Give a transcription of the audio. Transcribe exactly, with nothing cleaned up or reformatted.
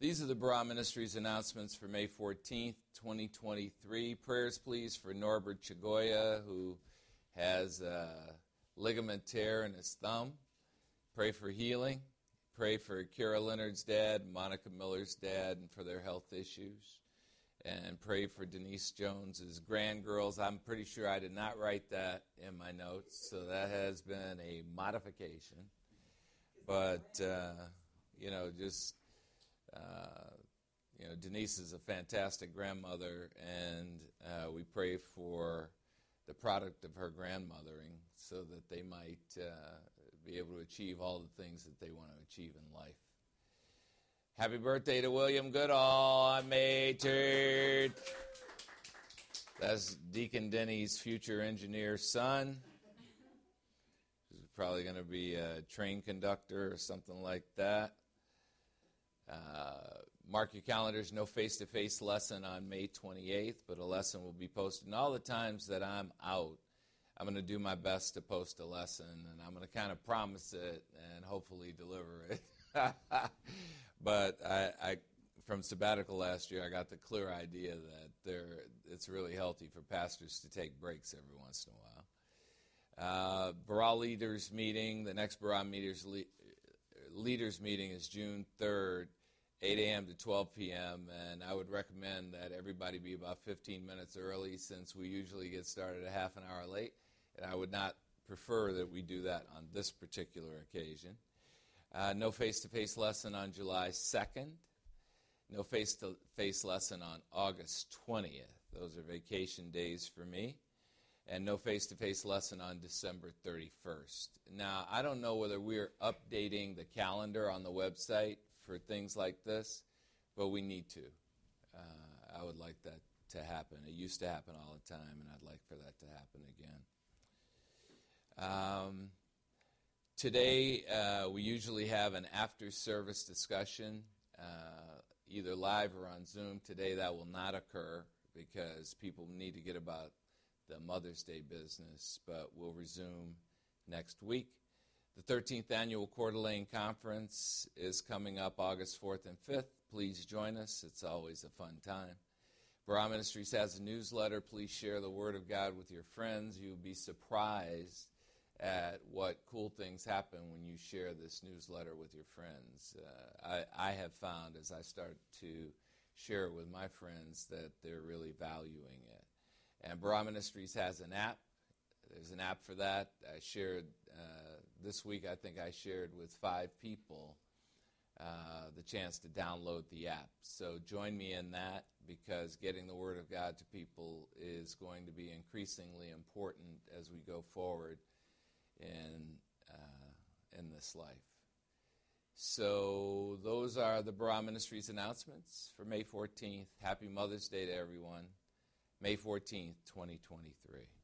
These are the Barah Ministries announcements for May fourteenth, twenty twenty-three. Prayers, please, for Norbert Chagoya, who has a ligament tear in his thumb. Pray for healing. Pray for Kira Leonard's dad, Monica Miller's dad, and for their health issues. And pray for Denise Jones's grandgirls. I'm pretty sure I did not write that in my notes, so that has been a modification. But, uh, you know, just... Uh, you know, Denise is a fantastic grandmother, and uh, we pray for the product of her grandmothering so that they might uh, be able to achieve all the things that they want to achieve in life. Happy birthday to William Goodall on May third. That's Deacon Denny's future engineer son. He's probably going to be a train conductor or something like that. Uh, mark your calendars, no face-to-face lesson on May twenty-eighth, but a lesson will be posted. And all the times that I'm out, I'm going to do my best to post a lesson, and I'm going to kind of promise it and hopefully deliver it. But I, I, from sabbatical last year, I got the clear idea that there, it's really healthy for pastors to take breaks every once in a while. Uh, Barah Leaders Meeting, the next Barah Leaders le- Leaders Meeting is June third, eight a.m. to twelve p.m., and I would recommend that everybody be about fifteen minutes early since we usually get started a half an hour late, and I would not prefer that we do that on this particular occasion. Uh, no face-to-face lesson on July second. No face-to-face lesson on August twentieth. Those are vacation days for me. And no face-to-face lesson on December thirty-first. Now, I don't know whether we're updating the calendar on the website for things like this, but we need to. Uh, I would like that to happen. It used to happen all the time, and I'd like for that to happen again. Um, today, uh, we usually have an after-service discussion, uh, either live or on Zoom. Today, that will not occur because people need to get about the Mother's Day business, but we'll resume next week. The thirteenth Annual Coeur d'Alene Conference is coming up August fourth and fifth. Please join us. It's always a fun time. Barah Ministries has a newsletter. Please share the Word of God with your friends. You'll be surprised at what cool things happen when you share this newsletter with your friends. Uh, I, I have found as I start to share it with my friends that they're really valuing it. And Barah Ministries has an app. There's an app for that. I shared uh, this week, I think I shared with five people uh, the chance to download the app. So join me in that because getting the Word of God to people is going to be increasingly important as we go forward in, uh, in this life. So those are the Barah Ministries announcements for May fourteenth. Happy Mother's Day to everyone. May fourteenth, twenty twenty-three.